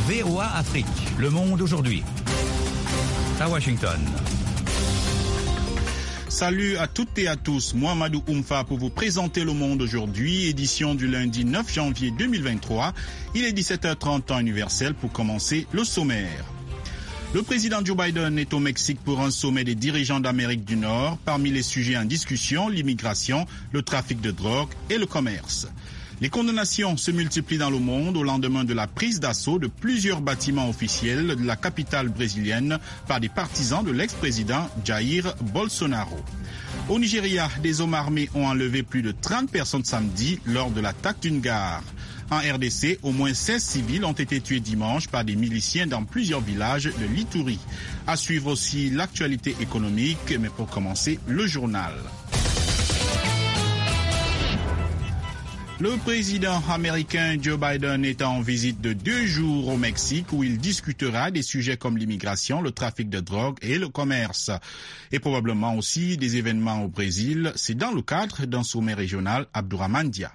VOA Afrique, le monde aujourd'hui. À Washington. Salut à toutes et à tous, Mohamedou Oumfa pour vous présenter le monde aujourd'hui, édition du lundi 9 janvier 2023. Il est 17h30 temps universel pour commencer le sommaire. Le président Joe Biden est au Mexique pour un sommet des dirigeants d'Amérique du Nord. Parmi les sujets en discussion, l'immigration, le trafic de drogue et le commerce. Les condamnations se multiplient dans le monde au lendemain de la prise d'assaut de plusieurs bâtiments officiels de la capitale brésilienne par des partisans de l'ex-président Jair Bolsonaro. Au Nigeria, des hommes armés ont enlevé plus de 30 personnes samedi lors de l'attaque d'une gare. En RDC, au moins 16 civils ont été tués dimanche par des miliciens dans plusieurs villages de l'Ituri. À suivre aussi l'actualité économique, mais pour commencer, le journal. Le président américain Joe Biden est en visite de 2 jours au Mexique où il discutera des sujets comme l'immigration, le trafic de drogue et le commerce. Et probablement aussi des événements au Brésil. C'est dans le cadre d'un sommet régional Abdourahmane Dia.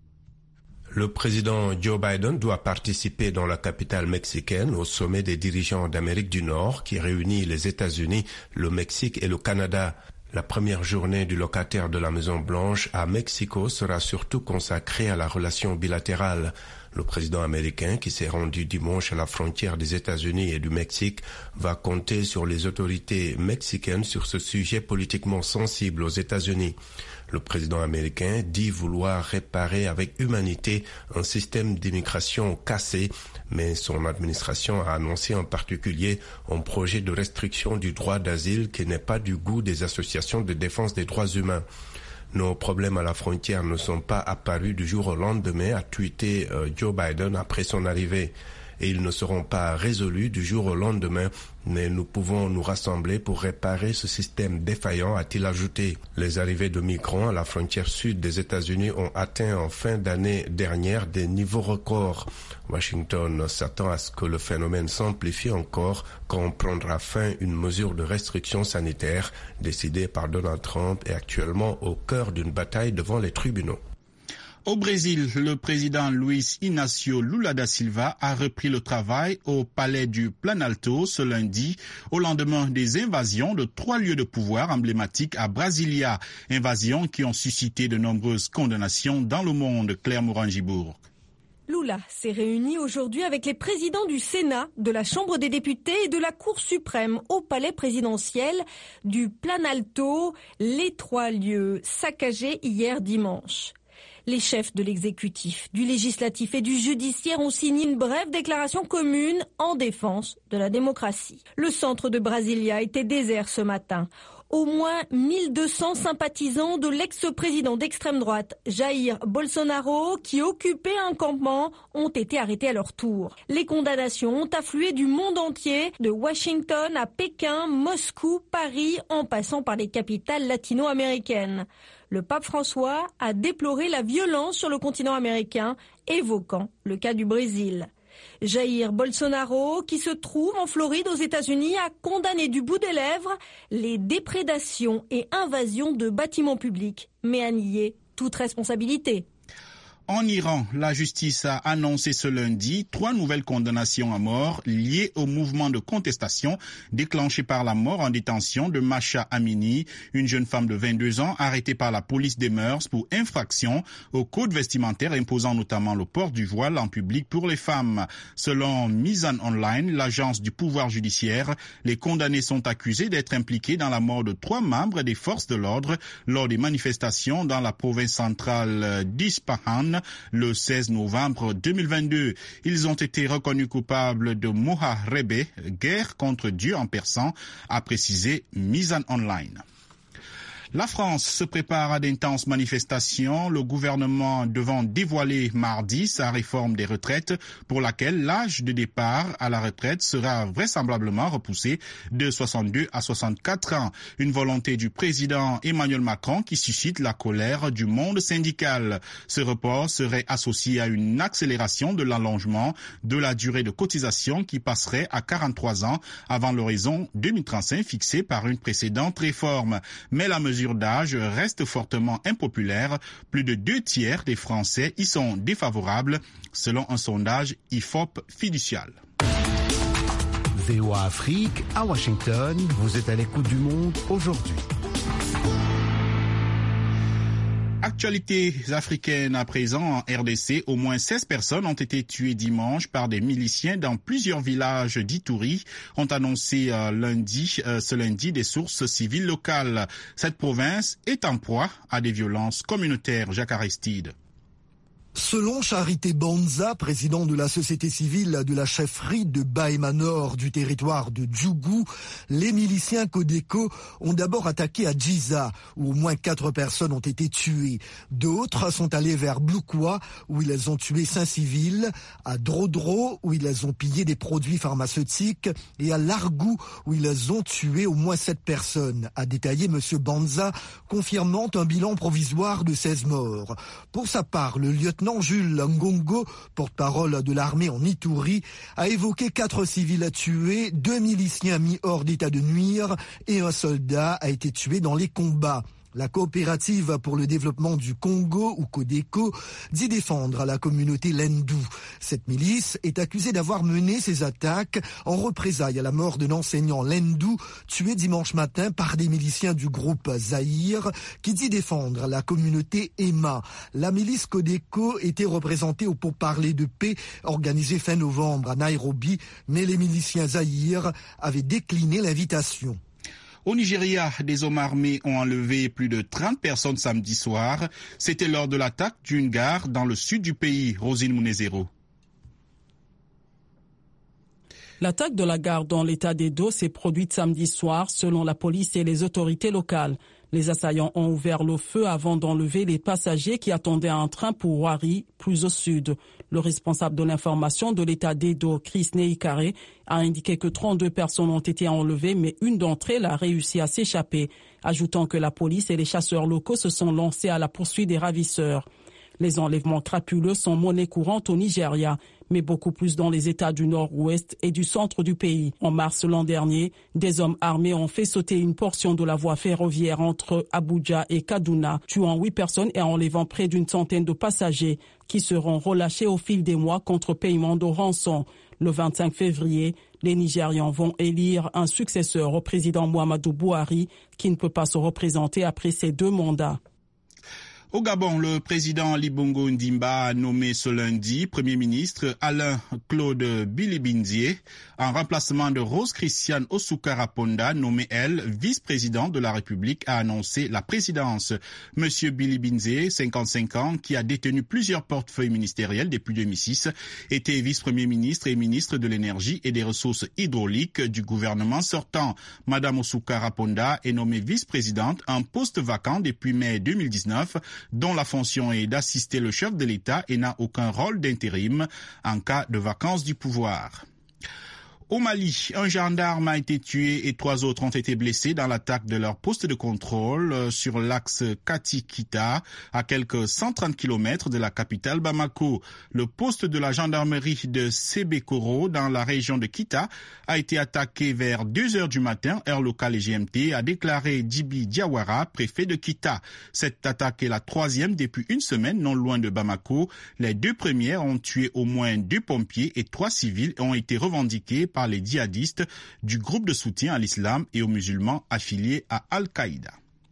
Le président Joe Biden doit participer dans la capitale mexicaine au sommet des dirigeants d'Amérique du Nord qui réunit les États-Unis, le Mexique et le Canada. La première journée du locataire de la Maison-Blanche à Mexico sera surtout consacrée à la relation bilatérale. Le président américain, qui s'est rendu dimanche à la frontière des États-Unis et du Mexique, va compter sur les autorités mexicaines sur ce sujet politiquement sensible aux États-Unis. Le président américain dit vouloir réparer avec humanité un système d'immigration cassé, mais son administration a annoncé en particulier un projet de restriction du droit d'asile qui n'est pas du goût des associations de défense des droits humains. Nos problèmes à la frontière ne sont pas apparus du jour au lendemain, a tweeté Joe Biden après son arrivée. Et ils ne seront pas résolus du jour au lendemain, mais nous pouvons nous rassembler pour réparer ce système défaillant, a-t-il ajouté. Les arrivées de migrants à la frontière sud des États-Unis ont atteint en fin d'année dernière des niveaux records. Washington s'attend à ce que le phénomène s'amplifie encore quand prendra fin une mesure de restriction sanitaire décidée par Donald Trump et actuellement au cœur d'une bataille devant les tribunaux. Au Brésil, le président Luiz Inácio Lula da Silva a repris le travail au palais du Planalto ce lundi, au lendemain des invasions de 3 lieux de pouvoir emblématiques à Brasilia, invasions qui ont suscité de nombreuses condamnations dans le monde. Claire Morangibourg. Lula s'est réuni aujourd'hui avec les présidents du Sénat, de la Chambre des députés et de la Cour suprême au palais présidentiel du Planalto, les 3 lieux saccagés hier dimanche. Les chefs de l'exécutif, du législatif et du judiciaire ont signé une brève déclaration commune en défense de la démocratie. Le centre de Brasilia était désert ce matin. Au moins 1200 sympathisants de l'ex-président d'extrême droite, Jair Bolsonaro, qui occupait un campement, ont été arrêtés à leur tour. Les condamnations ont afflué du monde entier, de Washington à Pékin, Moscou, Paris, en passant par les capitales latino-américaines. Le pape François a déploré la violence sur le continent américain, évoquant le cas du Brésil. Jair Bolsonaro, qui se trouve en Floride aux États-Unis, a condamné du bout des lèvres les déprédations et invasions de bâtiments publics, mais a nié toute responsabilité. En Iran, la justice a annoncé ce lundi 3 nouvelles condamnations à mort liées au mouvement de contestation déclenché par la mort en détention de Masha Amini, une jeune femme de 22 ans arrêtée par la police des mœurs pour infraction au code vestimentaire imposant notamment le port du voile en public pour les femmes. Selon Mizan Online, l'agence du pouvoir judiciaire, les condamnés sont accusés d'être impliqués dans la mort de 3 membres des forces de l'ordre lors des manifestations dans la province centrale d'Ispahan le 16 novembre 2022. Ils ont été reconnus coupables de Moharebe, guerre contre Dieu en persan, a précisé Mizan Online. La France se prépare à d'intenses manifestations, le gouvernement devant dévoiler mardi sa réforme des retraites pour laquelle l'âge de départ à la retraite sera vraisemblablement repoussé de 62 à 64 ans. Une volonté du président Emmanuel Macron qui suscite la colère du monde syndical. Ce report serait associé à une accélération de l'allongement de la durée de cotisation qui passerait à 43 ans avant l'horizon 2035 fixé par une précédente réforme. Mais la mesure d'âge reste fortement impopulaire. Plus de 2/3 des Français y sont défavorables, selon un sondage IFOP fiducial. VOA Afrique, à Washington, vous êtes à l'écoute du monde aujourd'hui. Actualités africaines à présent en RDC, au moins 16 personnes ont été tuées dimanche par des miliciens dans plusieurs villages d'Ituri, ont annoncé ce lundi des sources civiles locales. Cette province est en proie à des violences communautaires. Jacques Aristide. Selon Charité Banza, président de la société civile de la chefferie de Bahema Nord du territoire de Djougou, les miliciens Codeco ont d'abord attaqué à Djiza, où au moins 4 personnes ont été tuées. D'autres sont allés vers Bloukwa, où ils ont tué 5 civils, à Drodro, où ils ont pillé des produits pharmaceutiques, et à Largou, où ils ont tué au moins 7 personnes, a détaillé M. Banza, confirmant un bilan provisoire de 16 morts. Pour sa part, le lieutenant Jules Ngongo, porte-parole de l'armée en Ituri, a évoqué 4 civils tués, 2 miliciens mis hors d'état de nuire et un soldat a été tué dans les combats. La coopérative pour le développement du Congo, ou Codeco, dit défendre la communauté Lendu. Cette milice est accusée d'avoir mené ces attaques en représailles à la mort d'un enseignant Lendu tué dimanche matin par des miliciens du groupe Zahir, qui dit défendre la communauté Emma. La milice Codeco était représentée au pourparlers de paix organisé fin novembre à Nairobi, mais les miliciens Zahir avaient décliné l'invitation. Au Nigeria, des hommes armés ont enlevé plus de 30 personnes samedi soir. C'était lors de l'attaque d'une gare dans le sud du pays. Rosine Mounezero. L'attaque de la gare dans l'état d'Edo s'est produite samedi soir selon la police et les autorités locales. Les assaillants ont ouvert le feu avant d'enlever les passagers qui attendaient un train pour Wari, plus au sud. Le responsable de l'information de l'état d'Edo, Chris Neikare, a indiqué que 32 personnes ont été enlevées, mais une d'entre elles a réussi à s'échapper, ajoutant que la police et les chasseurs locaux se sont lancés à la poursuite des ravisseurs. Les enlèvements crapuleux sont monnaie courante au Nigeria, mais beaucoup plus dans les États du nord-ouest et du centre du pays. En mars l'an dernier, des hommes armés ont fait sauter une portion de la voie ferroviaire entre Abuja et Kaduna, tuant 8 personnes et enlevant près d'une centaine de passagers qui seront relâchés au fil des mois contre paiement de rançon. Le 25 février, les Nigérians vont élire un successeur au président Muhammadu Buhari qui ne peut pas se représenter après ses 2 mandats. Au Gabon, le président Ali Bongo Ndimba a nommé ce lundi Premier ministre Alain-Claude Bilibindié en remplacement de Rose Christiane Osuka-Raponda, nommée elle vice-président de la République, a annoncé la présidence. Monsieur Bilibindié, 55 ans, qui a détenu plusieurs portefeuilles ministériels depuis 2006, était vice-premier ministre et ministre de l'énergie et des ressources hydrauliques du gouvernement sortant. Madame Osuka-Raponda est nommée vice-présidente, un poste vacant depuis mai 2019, dont la fonction est d'assister le chef de l'État et n'a aucun rôle d'intérim en cas de vacance du pouvoir. Au Mali, un gendarme a été tué et 3 autres ont été blessés dans l'attaque de leur poste de contrôle sur l'axe Kati-Kita, à quelques 130 km de la capitale Bamako. Le poste de la gendarmerie de Sebekoro, dans la région de Kita, a été attaqué vers 2 heures du matin, heure locale et GMT, a déclaré Djibi Diawara, préfet de Kita. Cette attaque est la 3e depuis une semaine, non loin de Bamako. Les 2 premières ont tué au moins 2 pompiers et 3 civils et ont été revendiquées par les djihadistes du groupe de soutien à l'islam et aux musulmans affiliés à Al-Qaïda.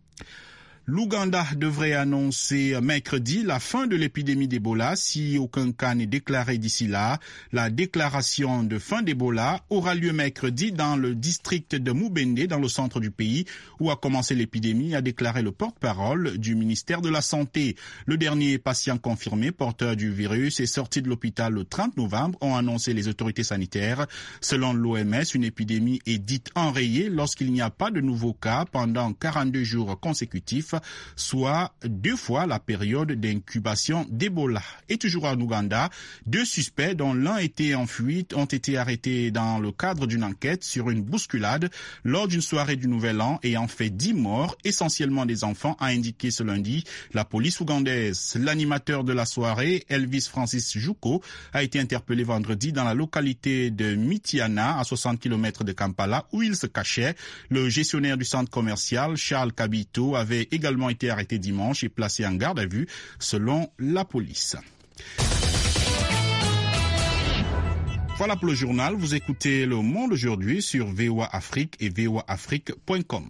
L'Ouganda devrait annoncer mercredi la fin de l'épidémie d'Ebola si aucun cas n'est déclaré d'ici là. La déclaration de fin d'Ebola aura lieu mercredi dans le district de Mubende, dans le centre du pays, où a commencé l'épidémie, a déclaré le porte-parole du ministère de la Santé. Le dernier patient confirmé porteur du virus est sorti de l'hôpital le 30 novembre, ont annoncé les autorités sanitaires. Selon l'OMS, une épidémie est dite enrayée lorsqu'il n'y a pas de nouveaux cas pendant 42 jours consécutifs, soit 2 fois la période d'incubation d'Ebola. Et toujours en Ouganda, 2 suspects dont l'un était en fuite ont été arrêtés dans le cadre d'une enquête sur une bousculade lors d'une soirée du Nouvel An ayant fait 10 morts, essentiellement des enfants, a indiqué ce lundi la police ougandaise. L'animateur de la soirée, Elvis Francis Juko, a été interpellé vendredi dans la localité de Mitiana, à 60 km de Kampala, où il se cachait. Le gestionnaire du centre commercial, Charles Kabito, avait également été arrêté dimanche et placé en garde à vue, selon la police. Voilà pour le journal. Vous écoutez Le Monde aujourd'hui sur VOA Afrique et voaafrique.com.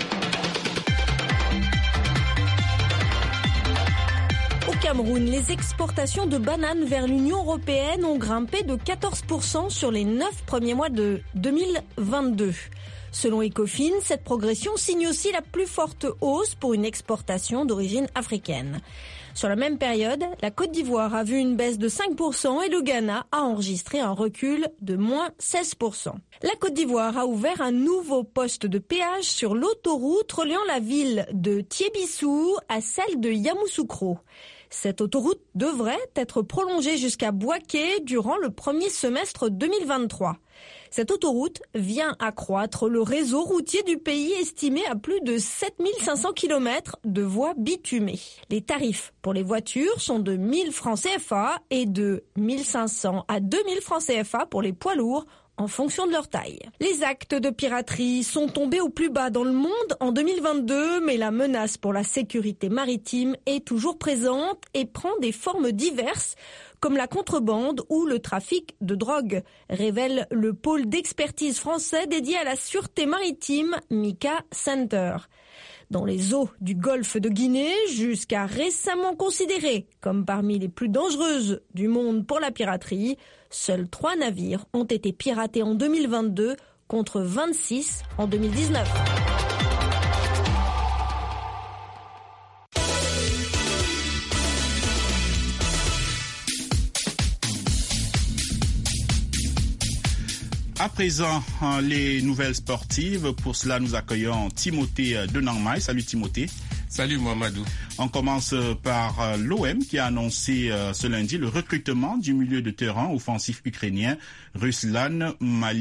Au Cameroun, les exportations de bananes vers l'Union européenne ont grimpé de 14% sur les 9 premiers mois de 2022. Selon Ecofin, cette progression signe aussi la plus forte hausse pour une exportation d'origine africaine. Sur la même période, la Côte d'Ivoire a vu une baisse de 5% et le Ghana a enregistré un recul de moins 16%. La Côte d'Ivoire a ouvert un nouveau poste de péage sur l'autoroute reliant la ville de Thiébissou à celle de Yamoussoukro. Cette autoroute devrait être prolongée jusqu'à Bouaké durant le premier semestre 2023. Cette autoroute vient accroître le réseau routier du pays estimé à plus de 7500 km de voies bitumées. Les tarifs pour les voitures sont de 1000 francs CFA et de 1500 à 2000 francs CFA pour les poids lourds en fonction de leur taille. Les actes de piraterie sont tombés au plus bas dans le monde en 2022, mais la menace pour la sécurité maritime est toujours présente et prend des formes diverses, comme la contrebande ou le trafic de drogue, révèle le pôle d'expertise français dédié à la sûreté maritime MICA Center. Dans les eaux du golfe de Guinée, jusqu'à récemment considérées comme parmi les plus dangereuses du monde pour la piraterie, seuls 3 navires ont été piratés en 2022 contre 26 en 2019. À présent, les nouvelles sportives. Pour cela, nous accueillons Timothée Denangmai. Salut Timothée. Salut Mohamedou. On commence par l'OM qui a annoncé ce lundi le recrutement du milieu de terrain offensif ukrainien Ruslan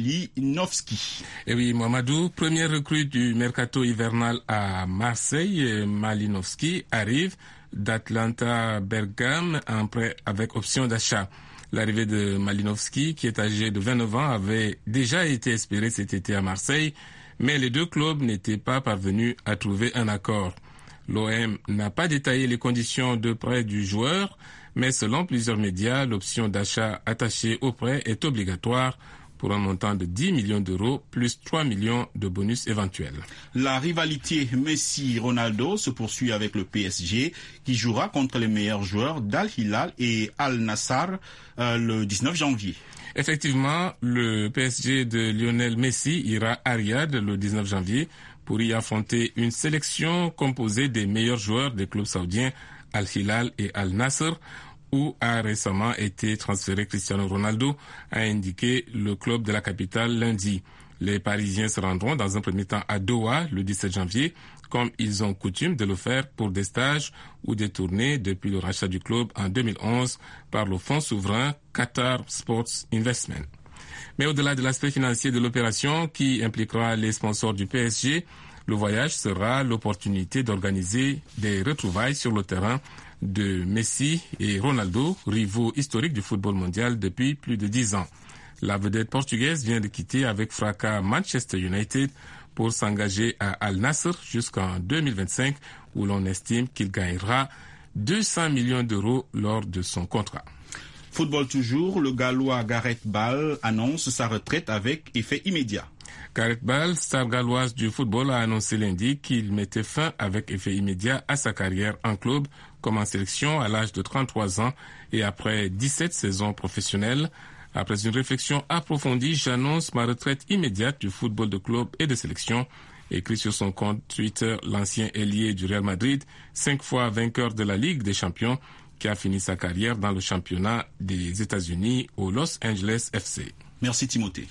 Malinovski. Et oui Mohamedou, première recrue du mercato hivernal à Marseille, Malinovski arrive d'Atlanta Bergame en prêt avec option d'achat. L'arrivée de Malinovski, qui est âgé de 29 ans, avait déjà été espérée cet été à Marseille, mais les deux clubs n'étaient pas parvenus à trouver un accord. L'OM n'a pas détaillé les conditions de prêt du joueur, mais selon plusieurs médias, l'option d'achat attachée au prêt est obligatoire pour un montant de 10 millions d'euros plus 3 millions de bonus éventuels. La rivalité Messi-Ronaldo se poursuit avec le PSG qui jouera contre les meilleurs joueurs d'Al Hilal et Al Nassr le 19 janvier. Effectivement, le PSG de Lionel Messi ira à Riyad le 19 janvier pour y affronter une sélection composée des meilleurs joueurs des clubs saoudiens Al Hilal et Al Nassr, où a récemment été transféré Cristiano Ronaldo, a indiqué le club de la capitale lundi. Les Parisiens se rendront dans un premier temps à Doha le 17 janvier, comme ils ont coutume de le faire pour des stages ou des tournées depuis le rachat du club en 2011 par le fonds souverain Qatar Sports Investment. Mais au-delà de l'aspect financier de l'opération qui impliquera les sponsors du PSG, le voyage sera l'opportunité d'organiser des retrouvailles sur le terrain de Messi et Ronaldo, rivaux historiques du football mondial depuis plus de 10 ans. La vedette portugaise vient de quitter avec fracas Manchester United pour s'engager à Al Nassr jusqu'en 2025, où l'on estime qu'il gagnera 200 millions d'euros lors de son contrat. Football toujours, le Gallois Gareth Bale annonce sa retraite avec effet immédiat. Gareth Bale, star galloise du football, a annoncé lundi qu'il mettait fin avec effet immédiat à sa carrière en club comme en sélection à l'âge de 33 ans et après 17 saisons professionnelles. Après une réflexion approfondie, j'annonce ma retraite immédiate du football de club et de sélection, écrit sur son compte Twitter l'ancien ailier du Real Madrid, 5 fois vainqueur de la Ligue des Champions, qui a fini sa carrière dans le championnat des États-Unis au Los Angeles FC. Merci Timothée.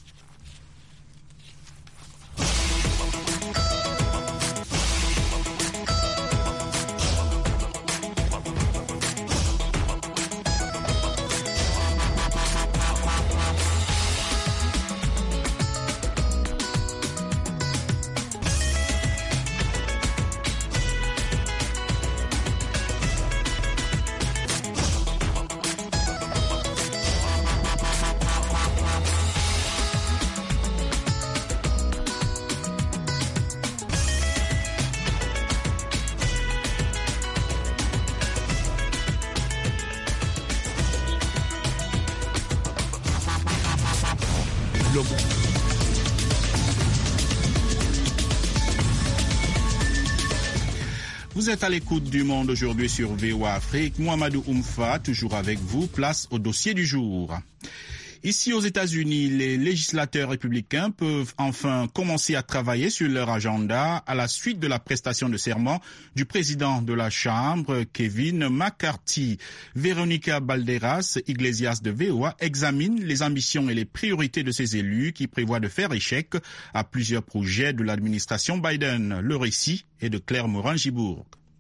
Vous êtes à l'écoute du Monde aujourd'hui sur VOA Afrique. Mouhamadou Oumfa, toujours avec vous. Place au dossier du jour. Ici aux États-Unis, les législateurs républicains peuvent enfin commencer à travailler sur leur agenda à la suite de la prestation de serment du président de la Chambre, Kevin McCarthy. Véronica Balderas Iglesias de VOA examine les ambitions et les priorités de ces élus qui prévoient de faire échec à plusieurs projets de l'administration Biden. Le récit est de Claire Morin-Gibourg.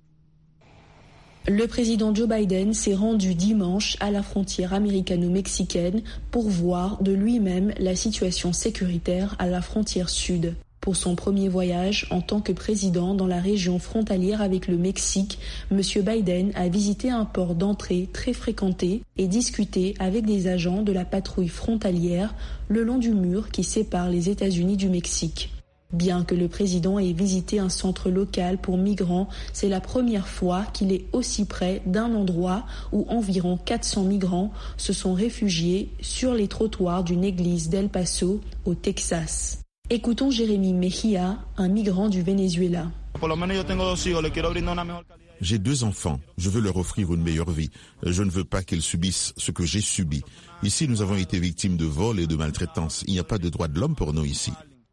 Le président Joe Biden s'est rendu dimanche à la frontière américano-mexicaine pour voir de lui-même la situation sécuritaire à la frontière sud. Pour son premier voyage en tant que président dans la région frontalière avec le Mexique, M. Biden a visité un port d'entrée très fréquenté et discuté avec des agents de la patrouille frontalière le long du mur qui sépare les États-Unis du Mexique. Bien que le président ait visité un centre local pour migrants, c'est la première fois qu'il est aussi près d'un endroit où environ 400 migrants se sont réfugiés sur les trottoirs d'une église d'El Paso, au Texas. Écoutons Jérémy Mejia, un migrant du Venezuela. J'ai 2 enfants. Je veux leur offrir une meilleure vie. Je ne veux pas qu'ils subissent ce que j'ai subi. Ici, nous avons été victimes de vols et de maltraitance. Il n'y a pas de droits de l'homme pour nous ici.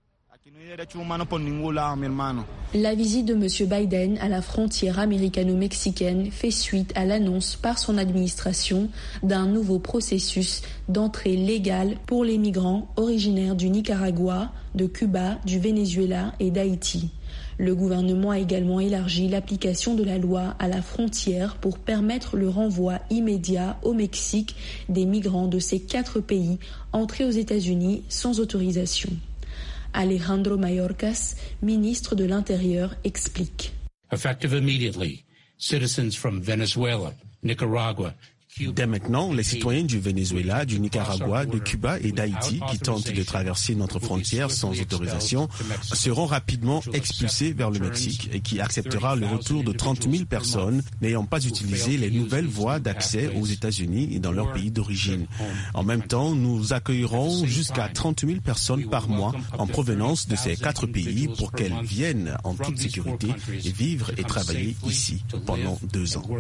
La visite de M. Biden à la frontière américano-mexicaine fait suite à l'annonce par son administration d'un nouveau processus d'entrée légale pour les migrants originaires du Nicaragua, de Cuba, du Venezuela et d'Haïti. Le gouvernement a également élargi l'application de la loi à la frontière pour permettre le renvoi immédiat au Mexique des migrants de ces 4 pays entrés aux États-Unis sans autorisation. Alejandro Mayorkas, ministre de l'Intérieur, explique. Effective immediately, citizens from Venezuela, Nicaragua, Dès maintenant, les citoyens du Venezuela, du Nicaragua, de Cuba et d'Haïti qui tentent de traverser notre frontière sans autorisation seront rapidement expulsés vers le Mexique et qui acceptera le retour de 30 000 personnes n'ayant pas utilisé les nouvelles voies d'accès aux États-Unis et dans leur pays d'origine. En même temps, nous accueillerons jusqu'à 30 000 personnes par mois en provenance de ces 4 pays pour qu'elles viennent en toute sécurité et vivre et travailler ici pendant 2 ans.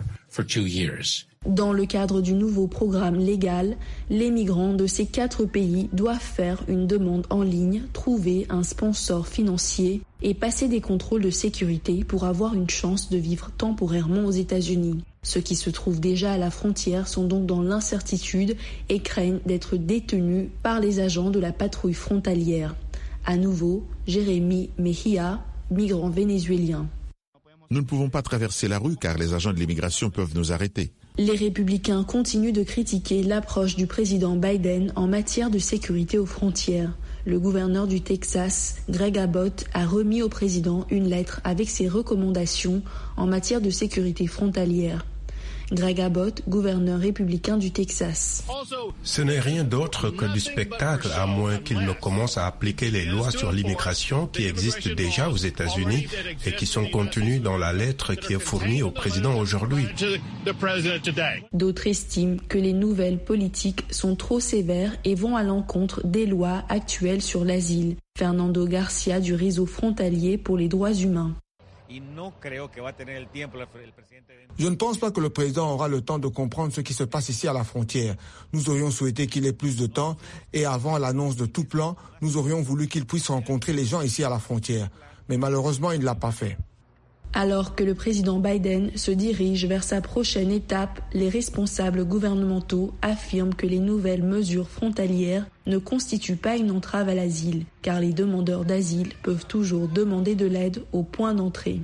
Dans le cadre du nouveau programme légal, les migrants de ces 4 pays doivent faire une demande en ligne, trouver un sponsor financier et passer des contrôles de sécurité pour avoir une chance de vivre temporairement aux États-Unis. Ceux qui se trouvent déjà à la frontière sont donc dans l'incertitude et craignent d'être détenus par les agents de la patrouille frontalière. À nouveau, Jérémy Mejia, migrant vénézuélien. Nous ne pouvons pas traverser la rue car les agents de l'immigration peuvent nous arrêter. Les républicains continuent de critiquer l'approche du président Biden en matière de sécurité aux frontières. Le gouverneur du Texas, Greg Abbott, a remis au président une lettre avec ses recommandations en matière de sécurité frontalière. Greg Abbott, gouverneur républicain du Texas. Ce n'est rien d'autre que du spectacle, à moins qu'il ne commence à appliquer les lois sur l'immigration qui existent déjà aux États-Unis et qui sont contenues dans la lettre qui est fournie au président aujourd'hui. D'autres estiment que les nouvelles politiques sont trop sévères et vont à l'encontre des lois actuelles sur l'asile. Fernando Garcia du réseau frontalier pour les droits humains. Je ne pense pas que le président aura le temps de comprendre ce qui se passe ici à la frontière. Nous aurions souhaité qu'il ait plus de temps et avant l'annonce de tout plan, nous aurions voulu qu'il puisse rencontrer les gens ici à la frontière. Mais malheureusement, il ne l'a pas fait. Alors que le président Biden se dirige vers sa prochaine étape, les responsables gouvernementaux affirment que les nouvelles mesures frontalières ne constituent pas une entrave à l'asile, car les demandeurs d'asile peuvent toujours demander de l'aide au point d'entrée.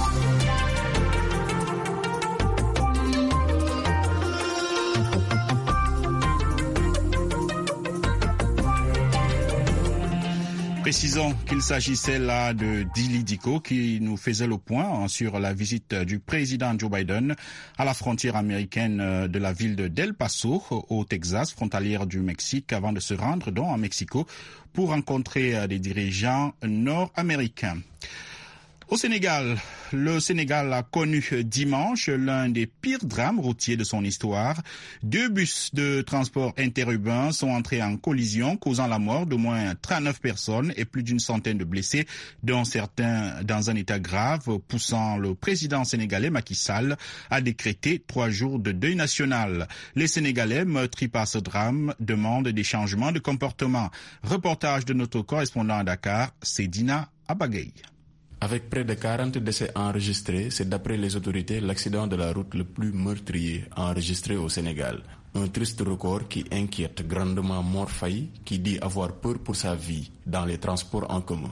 Précisons qu'il s'agissait là de Dili Diko qui nous faisait le point sur la visite du président Joe Biden à la frontière américaine de la ville de Del Paso au Texas, frontalière du Mexique, avant de se rendre donc à Mexico pour rencontrer des dirigeants nord-américains. Au Sénégal, le Sénégal a connu dimanche l'un des pires drames routiers de son histoire. 2 bus de transport interurbain sont entrés en collision, causant la mort d'au moins 39 personnes et plus d'une centaine de blessés, dont certains dans un état grave, poussant le président sénégalais Macky Sall à décréter 3 jours de deuil national. Les Sénégalais meurtris par ce drame demandent des changements de comportement. Reportage de notre correspondant à Dakar, Sedina Abagaye. Avec près de 40 décès enregistrés, c'est d'après les autorités l'accident de la route le plus meurtrier enregistré au Sénégal. Un triste record qui inquiète grandement Mor Faye, qui dit avoir peur pour sa vie dans les transports en commun.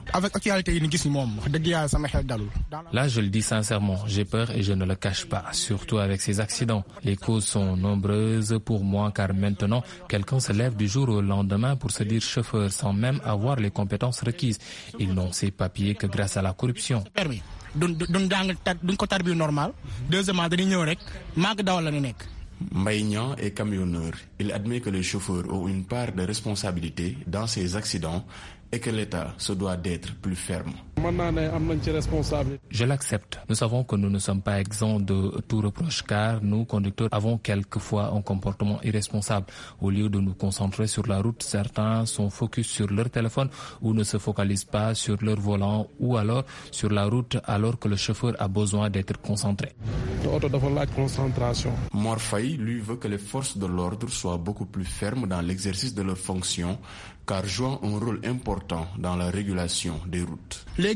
Là, je le dis sincèrement, j'ai peur et je ne le cache pas, surtout avec ces accidents. Les causes sont nombreuses pour moi car maintenant, quelqu'un se lève du jour au lendemain pour se dire chauffeur sans même avoir les compétences requises. Ils n'ont ces papiers que grâce à la corruption. Mbaye Niang est camionneur. Il admet que les chauffeurs ont une part de responsabilité dans ces accidents et que l'État se doit d'être plus ferme. Je l'accepte. Nous savons que nous ne sommes pas exempts de tout reproche car nous, conducteurs, avons quelquefois un comportement irresponsable. Au lieu de nous concentrer sur la route, certains sont focus sur leur téléphone ou ne se focalisent pas sur leur volant ou alors sur la route alors que le chauffeur a besoin d'être concentré. Mor Faye, lui, veut que les forces de l'ordre soient beaucoup plus fermes dans l'exercice de leurs fonctions car jouant un rôle important dans la régulation des routes. Les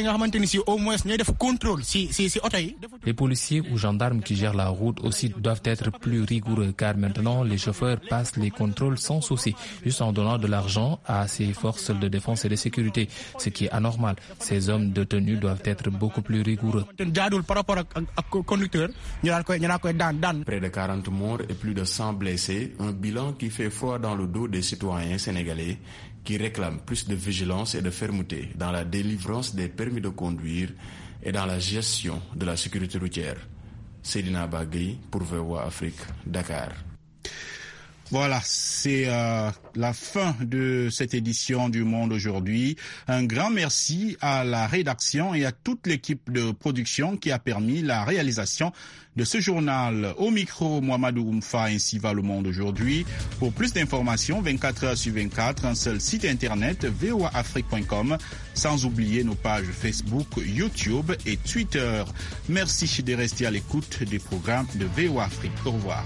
policiers ou gendarmes qui gèrent la route aussi doivent être plus rigoureux car maintenant les chauffeurs passent les contrôles sans souci, juste en donnant de l'argent à ces forces de défense et de sécurité, ce qui est anormal. Ces hommes de tenue doivent être beaucoup plus rigoureux. Près de 40 morts et plus de 100 blessés, un bilan qui fait froid dans le dos des citoyens sénégalais qui réclament plus de vigilance et de fermeté dans la délivrance des permis de conduire et dans la gestion de la sécurité routière. Sedina Abagaye pour VOA Afrique, Dakar. Voilà, c'est la fin de cette édition du Monde aujourd'hui. Un grand merci à la rédaction et à toute l'équipe de production qui a permis la réalisation de ce journal. Au micro, Mohamedou Oumfa, ainsi va le Monde aujourd'hui. Pour plus d'informations, 24 heures sur 24, un seul site internet, voaafrique.com, sans oublier nos pages Facebook, YouTube et Twitter. Merci de rester à l'écoute des programmes de VOA Afrique. Au revoir.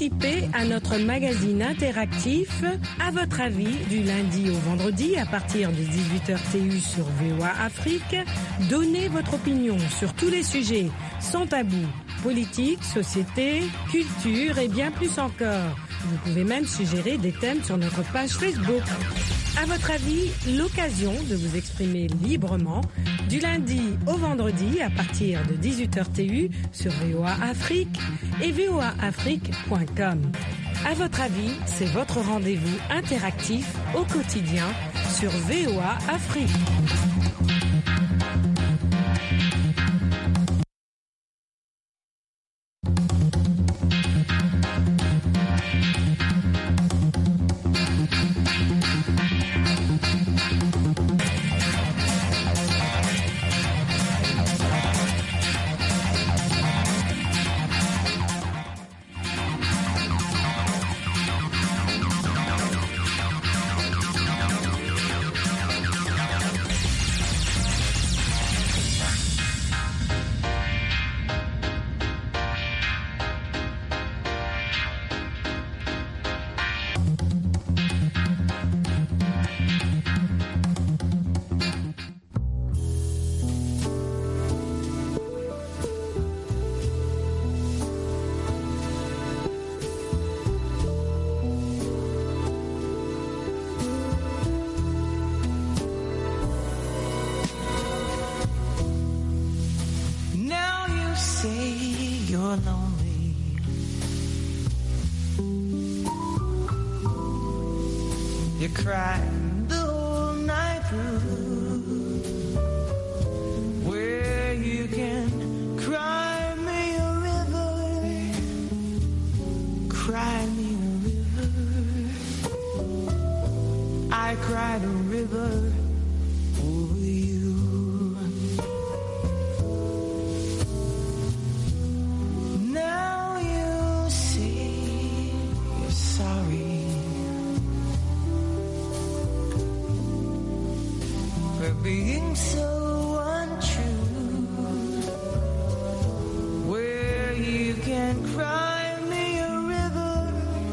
Participez à notre magazine interactif À votre avis du lundi au vendredi à partir de 18h TU sur VOA Afrique. Donnez votre opinion sur tous les sujets sans tabou. Politique, société, culture et bien plus encore. Vous pouvez même suggérer des thèmes sur notre page Facebook. À votre avis, l'occasion de vous exprimer librement du lundi au vendredi à partir de 18h TU sur VOA Afrique et voaafrique.com. À votre avis, c'est votre rendez-vous interactif au quotidien sur VOA Afrique. You cried the whole night through, where you can cry me a river, cry me a river. I cried a river over you. Now you say you're sorry for being so untrue, where you can cry me a river,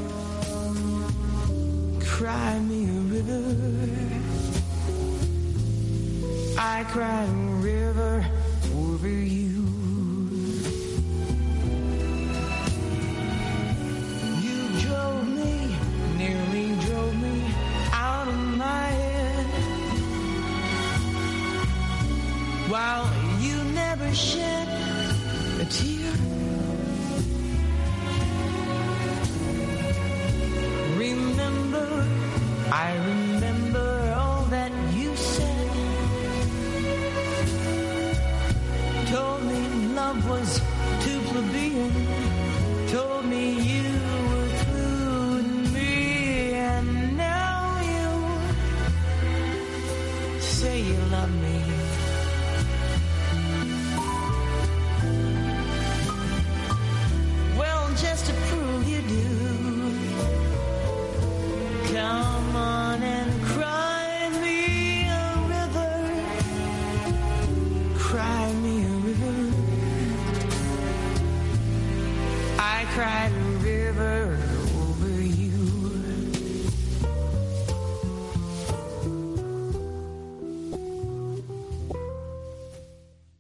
cry me a river. I cried a river over you. You drove me, nearly drove me out of my head, while you never shed a tear. Remember, I remember all that you said. Told me love was too plebeian. Told me you were through with me. And now you say you love me. Well, just to prove you do, come on and cry me a river, cry me a river. I cried